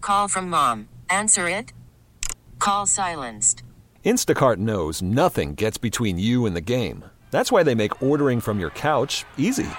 Call from mom. Answer it. Call silenced. Instacart knows nothing gets between you and the game. That's why they make ordering from your couch easy.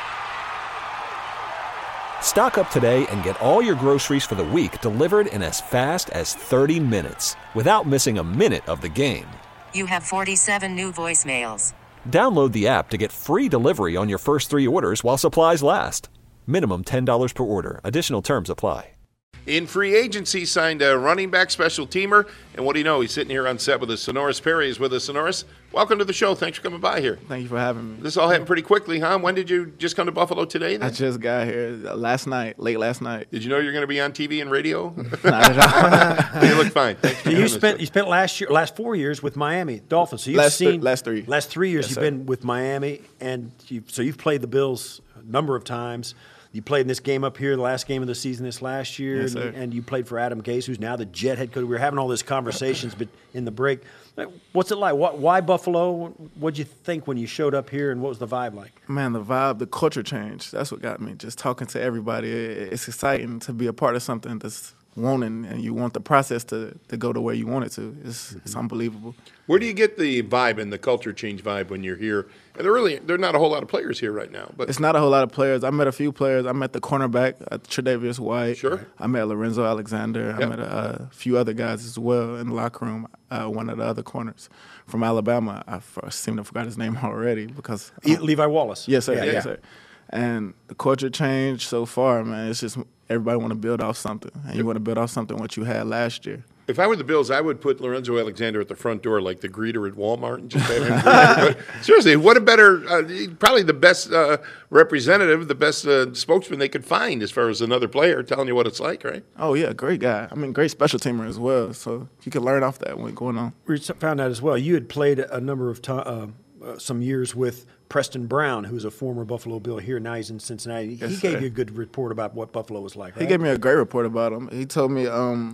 Stock up today and get all your groceries for the week delivered in as fast as 30 minutes without missing a minute of the game. You have 47 new voicemails. Download the app to get free delivery on your first 3 orders while supplies last. Minimum $10 per order. Additional terms apply. In free agency, signed a running back special teamer. And what do you know? He's sitting here on set with us. Sonoris Perry is with us. Sonoris, welcome to the show. Thanks for coming by here. Thank you for having me. This all happened pretty quickly, huh? When did you just come to Buffalo today? Then? I just got here last night, late last night. Did you know you're going to be on TV and radio? Not at all. You look fine. Thanks for you spent last 4 years with Miami Dolphins. So you've last seen last 3. Last 3 years Yes, you've sir. been with Miami, and you've played the Bills a number of times. You played in this game up here, the last game of the season this last year, Yes, sir. and you played for Adam Gase, who's now the Jet head coach. We were having all these conversations but in the break. What's it like? Why Buffalo? What'd you think when you showed up here, and what was the vibe like? Man, the vibe, the culture change, that's what got me. Just talking to everybody. It's exciting to be a part of something that's wanting, and you want the process to go to where you want it to. It's unbelievable. Where do you get the vibe and the culture change vibe when you're here? And there are not a whole lot of players here right now. But It's not a whole lot of players. I met a few players. I met the cornerback, Tre'Davious White. Sure. I met Lorenzo Alexander. Yep. I met a few other guys as well in the locker room. One of the other corners from Alabama. I seem to have forgot his name already because Levi Wallace. Yes, sir. Yeah. Yes, sir. And the culture changed so far, man. It's just everybody want to build off something, and you want to build off something what you had last year. if I were the Bills, I would put Lorenzo Alexander at the front door like the greeter at Walmart and just have him greet. But seriously, what a better, probably the best representative, the best spokesman they could find as far as another player telling you what it's like, right? Oh, yeah, great guy. I mean, great special teamer as well. So you can learn off that when going on. We found out as well, you had played a number of some years with Preston Brown, who's a former Buffalo Bill here. Now he's in Cincinnati. Yes, he gave sir. you a good report about what Buffalo was like, right? He gave me a great report about him. He told me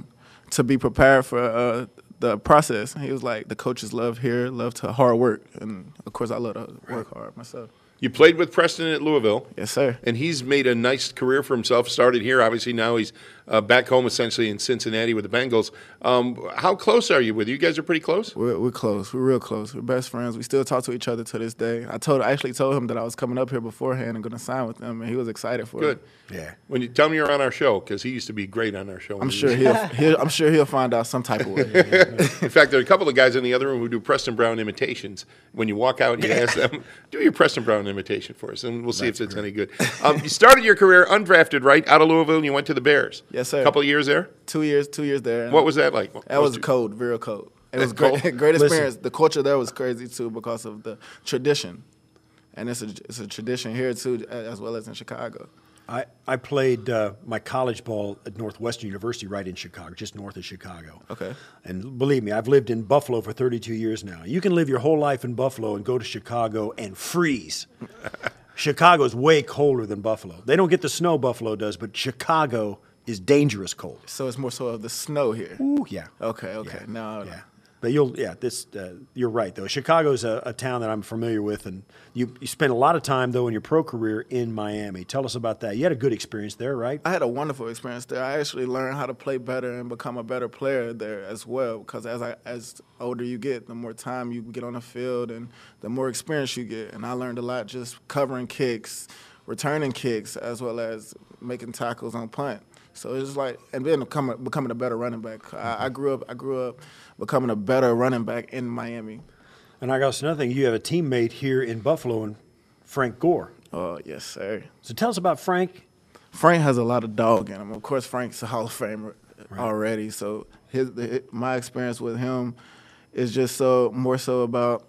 to be prepared for the process. He was like, the coaches love here, love to hard work. And, of course, I love to work hard myself. You played with Preston at Louisville. Yes, sir. And he's made a nice career for himself. Started here, obviously. Now he's back home, essentially, in Cincinnati with the Bengals. How close are you with? You guys are pretty close? We're close. We're real close. We're best friends. We still talk to each other to this day. I actually told him that I was coming up here beforehand and going to sign with him, and he was excited for Good. it. Yeah. When you tell me you're on our show, because he used to be great on our show. I'm sure he'll find out some type of way. In fact, there are a couple of guys in the other room who do Preston Brown imitations. When you walk out and you ask them, do your Preston Brown imitation for us, and we'll see if it's any good. You started your career undrafted, right, out of Louisville, and you went to the Bears. Yes, sir. A couple of years there? 2 years there. What was that like? That was cold, very cold. It was Cold? great, great experience. Listen. The culture there was crazy too because of the tradition, and it's a tradition here too, as well as in Chicago. I played my college ball at Northwestern University right in Chicago, just north of Chicago. Okay. And believe me, I've lived in Buffalo for 32 years now. You can live your whole life in Buffalo and go to Chicago and freeze. Chicago is way colder than Buffalo. They don't get the snow Buffalo does, but Chicago is dangerous cold. So it's more so of the snow here. Ooh, yeah. Okay. Yeah. No. Yeah. But you're right, though. Chicago's a town that I'm familiar with, and you spent a lot of time, though, in your pro career in Miami. Tell us about that. You had a good experience there, right? I had a wonderful experience there. I actually learned how to play better and become a better player there as well. Because as older you get, the more time you get on the field and the more experience you get. And I learned a lot just covering kicks, returning kicks, as well as making tackles on punt. So it's like, and then becoming a better running back. I grew up becoming a better running back in Miami. And I got another thing. You have a teammate here in Buffalo, and Frank Gore. Oh, yes, sir. So tell us about Frank. Frank has a lot of dog in him. Of course, Frank's a Hall of Famer already. So my experience with him is just more so about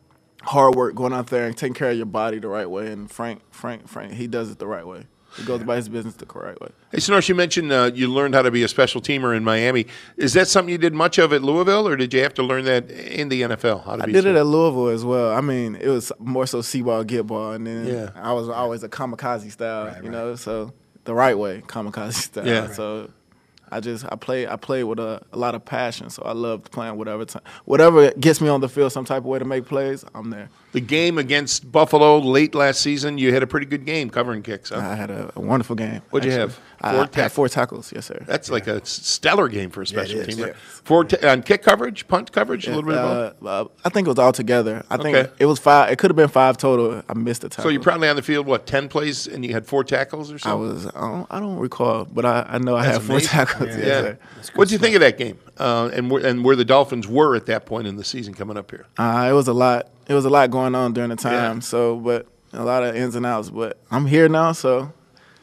hard work, going out there and taking care of your body the right way. And Frank, he does it the right way. He goes about his business the correct way. Hey, Sonoris, you mentioned you learned how to be a special teamer in Miami. Is that something you did much of at Louisville, or did you have to learn that in the NFL? I did it at Louisville as well. I mean, it was more so see ball, get ball, and then I was always a kamikaze style, you know, so the right way, kamikaze style. Yeah. So I played with a lot of passion, so I loved playing whatever gets me on the field some type of way to make plays, I'm there. The game against Buffalo late last season, you had a pretty good game covering kicks, huh? I had a wonderful game. What'd you actually. have? I had 4 tackles, yes, sir. That's like a stellar game for a special it is. team. Yeah. 4 on kick coverage, punt coverage, a little bit of both. I think it was all together. I think Okay. it was 5. It could have been 5 total. I missed a tackle. So you're probably on the field, 10 plays, and you had 4 tackles or so? I don't recall, but I know I had 4 amazing. tackles. Yeah. Yes, Yeah. sir. What did you think of that game? And where the Dolphins were at that point in the season coming up here? It was a lot. It was a lot going on during the time. Yeah. So, but a lot of ins and outs. But I'm here now, so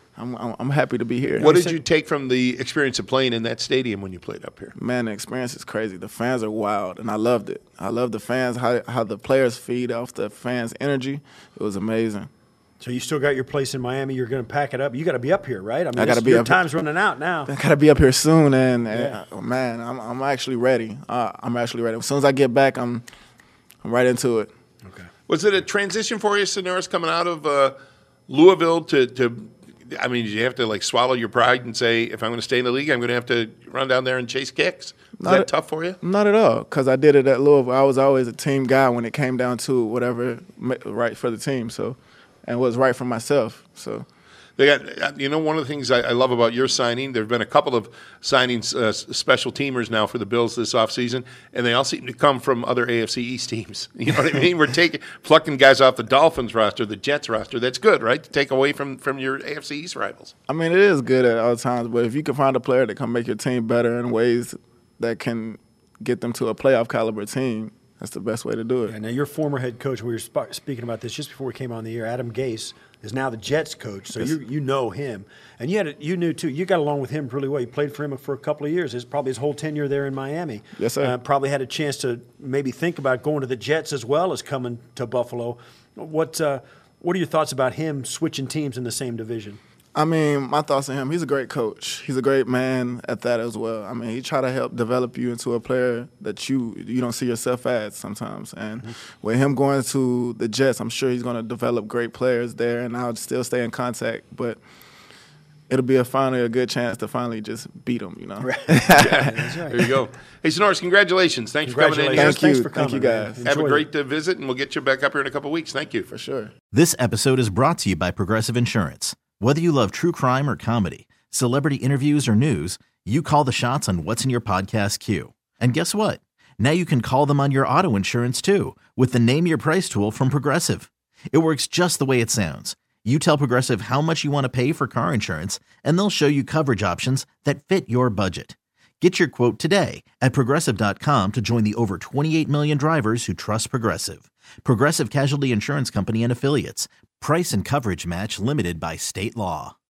I'm happy to be here. What did you take from the experience of playing in that stadium when you played up here? Man, the experience is crazy. The fans are wild, and I loved it. I love the fans, how the players feed off the fans' energy. It was amazing. So you still got your place in Miami. You're going to pack it up. You got to be up here, right? I mean, I gotta be your up here. time's running out now. I gotta be up here soon, and Yeah. man, I'm actually ready. I'm actually ready. As soon as I get back, I'm right into it. Okay. Was it a transition for you, Sonoris, coming out of Louisville to I mean, did you have to like swallow your pride and say, if I'm going to stay in the league, I'm going to have to run down there and chase kicks? Was that tough for you? Not at all, because I did it at Louisville. I was always a team guy when it came down to whatever right for the team. So, and was right for myself. So. They got, one of the things I love about your signing, there have been a couple of signings, special teamers now for the Bills this offseason, and they all seem to come from other AFC East teams. You know what I mean? We're plucking guys off the Dolphins roster, the Jets roster. That's good, right? To take away from your AFC East rivals. I mean, it is good at all times, but if you can find a player that can make your team better in ways that can get them to a playoff caliber team, that's the best way to do it. Yeah, now, your former head coach, we were speaking about this just before we came on the air, Adam Gase, is now the Jets coach, so you know him. And you knew, too. You got along with him really well. You played for him for a couple of years. It's probably his whole tenure there in Miami. Yes, sir. Probably had a chance to maybe think about going to the Jets as well as coming to Buffalo. What are your thoughts about him switching teams in the same division? I mean, my thoughts on him, he's a great coach. He's a great man at that as well. I mean, he try to help develop you into a player that you don't see yourself as sometimes. And with him going to the Jets, I'm sure he's going to develop great players there, and I'll still stay in contact. But it'll be finally a good chance to finally just beat him, Right. That's right. There you go. Hey, Sonoris, congratulations. Thanks for coming in here. Thanks for coming. Thank you, guys. Man. Have a Enjoy great visit, and we'll get you back up here in a couple of weeks. Thank you. For sure. This episode is brought to you by Progressive Insurance. Whether you love true crime or comedy, celebrity interviews or news, you call the shots on what's in your podcast queue. And guess what? Now you can call them on your auto insurance too with the Name Your Price tool from Progressive. It works just the way it sounds. You tell Progressive how much you want to pay for car insurance, and they'll show you coverage options that fit your budget. Get your quote today at Progressive.com to join the over 28 million drivers who trust Progressive. Progressive Casualty Insurance Company and Affiliates. Price and coverage match limited by state law.